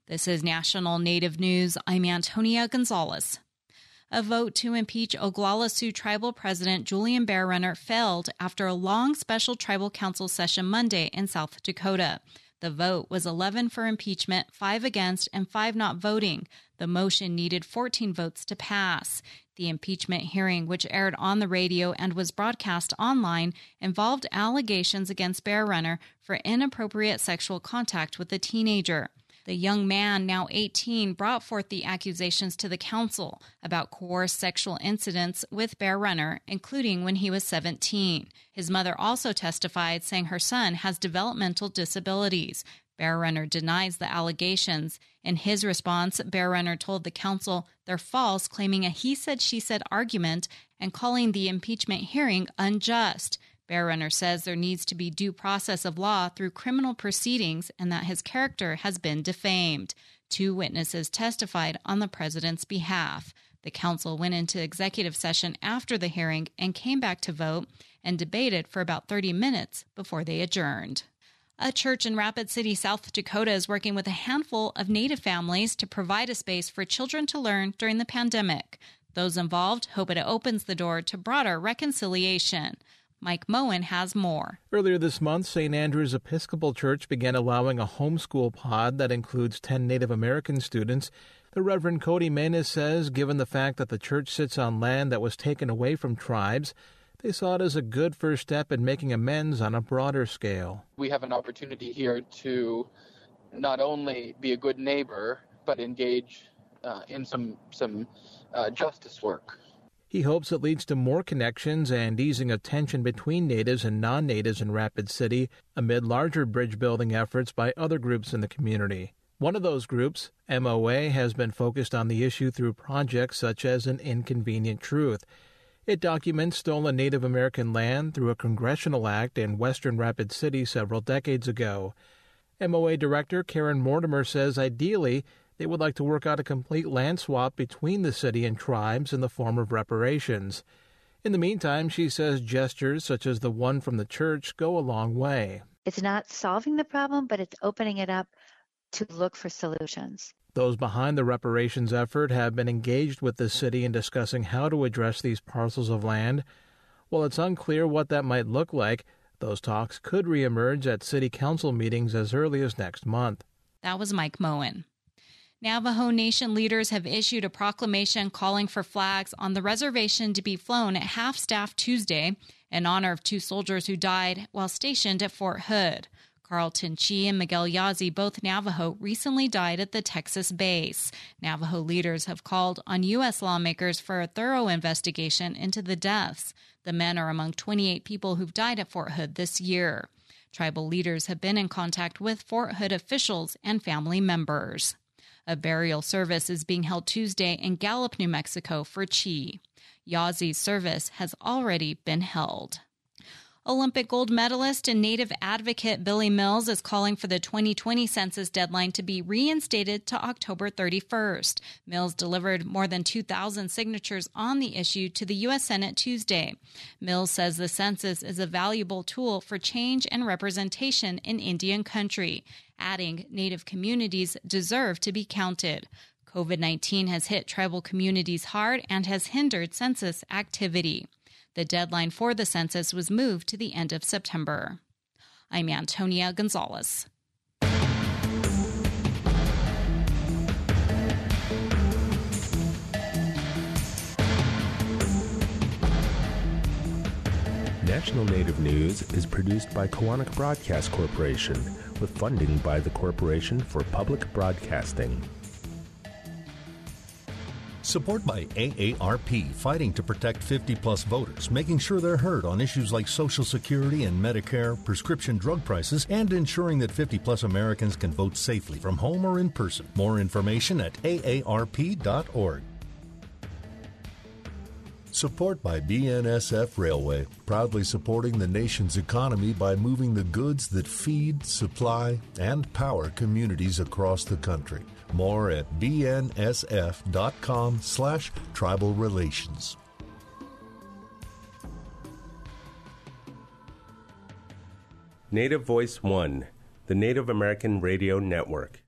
This is National Native News. I'm Antonia Gonzalez. A vote to impeach Oglala Sioux Tribal President Julian Bear Runner failed after a long special tribal council session Monday in South Dakota. The vote was 11 for impeachment, 5 against, and 5 not voting. The motion needed 14 votes to pass. The impeachment hearing, which aired on the radio and was broadcast online, involved allegations against Bear Runner for inappropriate sexual contact with a teenager. The young man, now 18, brought forth the accusations to the council about coerced sexual incidents with Bear Runner, including when he was 17. His mother also testified, saying her son has developmental disabilities. Bear Runner denies the allegations. In his response, Bear Runner told the council they're false, claiming a he-said-she-said argument and calling the impeachment hearing unjust. Bear Runner says there needs to be due process of law through criminal proceedings and that his character has been defamed. 2 witnesses testified on the president's behalf. The council went into executive session after the hearing and came back to vote and debated for about 30 minutes before they adjourned. A church in Rapid City, South Dakota is working with a handful of Native families to provide a space for children to learn during the pandemic. Those involved hope it opens the door to broader reconciliation. Mike Moen has more. Earlier this month, St. Andrew's Episcopal Church began allowing a homeschool pod that includes 10 Native American students. The Reverend Cody Manis says, given the fact that the church sits on land that was taken away from tribes, they saw it as a good first step in making amends on a broader scale. We have an opportunity here to not only be a good neighbor, but engage in some justice work. He hopes it leads to more connections and easing of tension between natives and non-natives in Rapid City amid larger bridge-building efforts by other groups in the community. One of those groups, MOA, has been focused on the issue through projects such as An Inconvenient Truth. It documents stolen Native American land through a congressional act in western Rapid City several decades ago. MOA Director Karen Mortimer says ideally, they would like to work out a complete land swap between the city and tribes in the form of reparations. In the meantime, she says gestures such as the one from the church go a long way. It's not solving the problem, but it's opening it up to look for solutions. Those behind the reparations effort have been engaged with the city in discussing how to address these parcels of land. While it's unclear what that might look like, those talks could reemerge at city council meetings as early as next month. That was Mike Moen. Navajo Nation leaders have issued a proclamation calling for flags on the reservation to be flown at half-staff Tuesday in honor of 2 soldiers who died while stationed at Fort Hood. Carlton Chi and Miguel Yazzie, both Navajo, recently died at the Texas base. Navajo leaders have called on U.S. lawmakers for a thorough investigation into the deaths. The men are among 28 people who've died at Fort Hood this year. Tribal leaders have been in contact with Fort Hood officials and family members. A burial service is being held Tuesday in Gallup, New Mexico for Chi. Yazzie's service has already been held. Olympic gold medalist and Native advocate Billy Mills is calling for the 2020 census deadline to be reinstated to October 31st. Mills delivered more than 2,000 signatures on the issue to the U.S. Senate Tuesday. Mills says the census is a valuable tool for change and representation in Indian country, adding Native communities deserve to be counted. COVID-19 has hit tribal communities hard and has hindered census activity. The deadline for the census was moved to the end of September. I'm Antonia Gonzalez. National Native News is produced by Koahnic Broadcast Corporation with funding by the Corporation for Public Broadcasting. Support by AARP, fighting to protect 50-plus voters, making sure they're heard on issues like Social Security and Medicare, prescription drug prices, and ensuring that 50-plus Americans can vote safely from home or in person. More information at aarp.org. Support by BNSF Railway, proudly supporting the nation's economy by moving the goods that feed, supply, and power communities across the country. More at bnsf.com/tribal relations. Native Voice One, the Native American Radio Network.